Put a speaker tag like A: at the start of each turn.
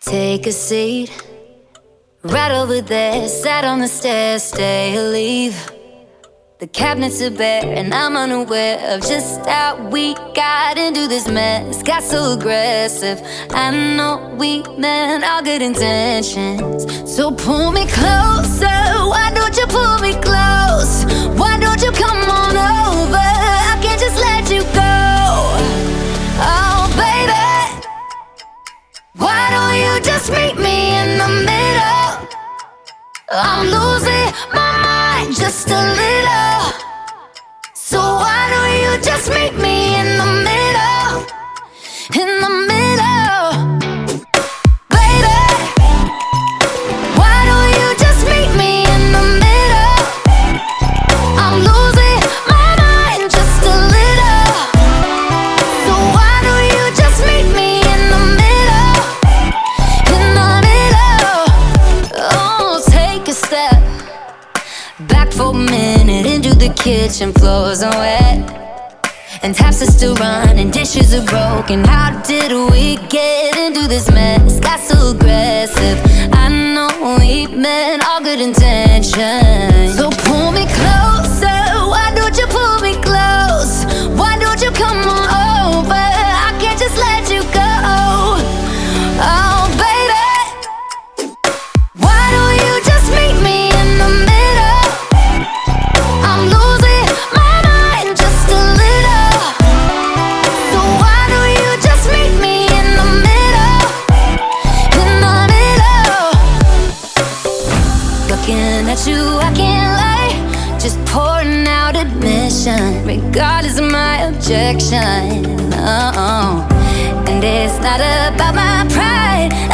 A: Take a seat, right over there. Sat on the stairs, stay or leave. The cabinets are bare and I'm unaware of just how we got into this mess. Got so aggressive. I know we meant all good intentions. So pull me closer. Why don't you pull me close? Why don't you come on over? I can't just let you go. Oh baby, why don't you just meet me in the middle? I'm losing my mind just a little. So why don't you just meet me in the middle? In the middle. Baby, why don't you just meet me in the middle? I'm losing my mind just a little. So why don't you just meet me in the middle? In the middle. Oh, take a step back for a minute into the kitchen. Floors are wet and taps are still running, dishes are broken. How did we get into this mess? Got so aggressive. I know we meant all good intentions. So pull me closer. Why don't you pull me close? Why don't you come on over? I can't just let you go. Oh baby, why don't you just meet me in the middle? I'm losing my mind just a little. So why don't you just meet me in the middle? In the middle. Looking at you, I can't lie. Just pouring out admission, regardless of my objection. Oh, and it's not about my pride.